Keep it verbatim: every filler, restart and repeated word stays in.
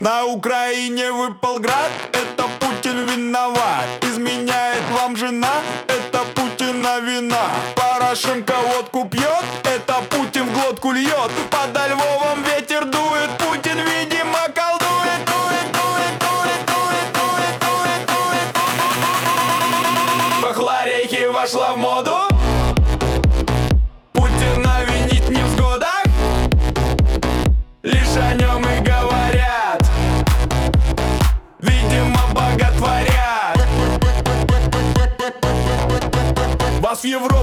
На Украине выпал град, это Путин виноват. Изменяет вам жена, это Путина вина. Порошенко водку пьет, это Путин в глотку льет. Подо Львовом ветер дует, Путин, видимо, колдует. Дует, дует, дует, дует, дует, дует, дует, дует. Бахларейки вошла в моду. Путина винить не в сгодах, лишь о нем и говорят. Видимо, боготворят. Вас в Европе